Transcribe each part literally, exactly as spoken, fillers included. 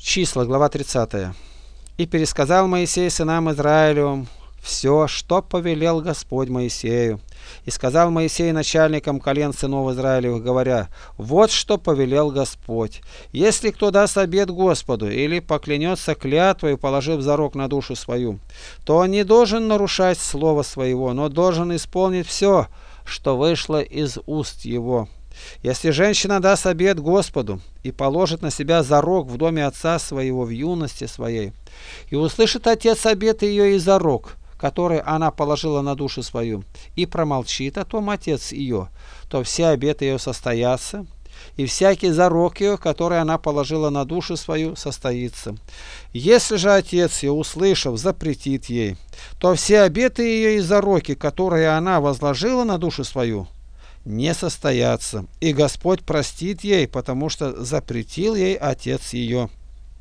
Числа, глава тридцатая. «И пересказал Моисей сынам Израилевым все, что повелел Господь Моисею. И сказал Моисей начальникам колен сынов Израилевых, говоря: вот что повелел Господь. Если кто даст обет Господу или поклянется клятвою, положив зарок на душу свою, то он не должен нарушать слова своего, но должен исполнить все, что вышло из уст его. Если женщина даст обет Господу и положит на себя зарок в доме отца своего в юности своей, и услышит отец обет ее и зарок, который она положила на душу свою, и промолчит о том отец ее, то все обеты ее состоятся, и всякий зарок ее, который она положила на душу свою, состоится. Если же отец ее, услышав, запретит ей, то все обеты ее и зароки, которые она возложила на душу свою, не состоятся, и Господь простит ей, потому что запретил ей отец ее.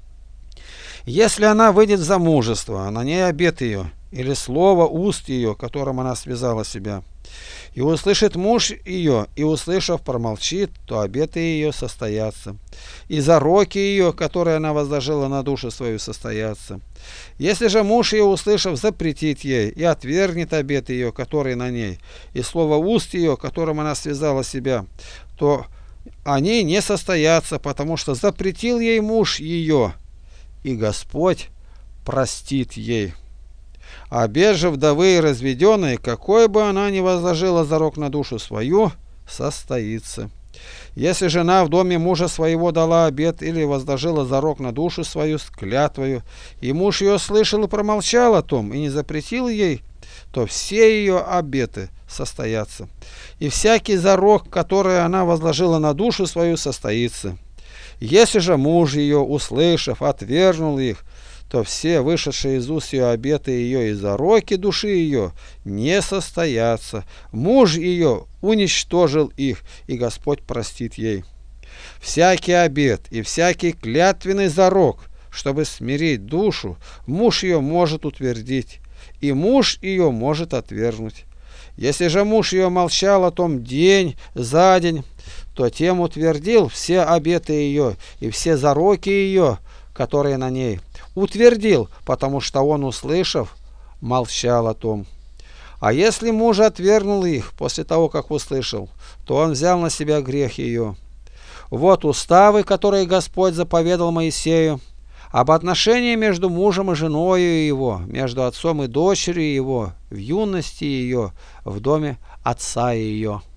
Если она выйдет в замужество, а на ней обет ее, или слово уст ее, которым она связала себя, и услышит муж ее, и, услышав, промолчит, то обеты ее состоятся, и зароки ее, которые она возложила на душу свою, состоятся. Если же муж ее, услышав, запретит ей и отвергнет обет ее, который на ней, и слово уст ее, которым она связала себя, то они не состоятся, потому что запретил ей муж ее, и Господь простит ей. А обет же вдовы и разведенной, какой бы она ни возложила зарок на душу свою, состоится. Если жена в доме мужа своего дала обет или возложила зарок на душу свою с клятвою, и муж ее слышал и промолчал о том, и не запретил ей, то все ее обеты состоятся. И всякий зарок, который она возложила на душу свою, состоится. Если же муж ее, услышав, отвергнул их, то все вышедшие из уст ее обеты ее и зароки души ее не состоятся. Муж ее уничтожил их, и Господь простит ей. Всякий обет и всякий клятвенный зарок, чтобы смирить душу, муж ее может утвердить, и муж ее может отвергнуть. Если же муж ее молчал о том день за день, то тем утвердил все обеты ее и все зароки ее, которые на ней, утвердил, потому что он, услышав, молчал о том. А если муж отвергнул их после того, как услышал, то он взял на себя грех ее. Вот уставы, которые Господь заповедал Моисею, об отношении между мужем и женою его, между отцом и дочерью его, в юности ее, в доме отца ее.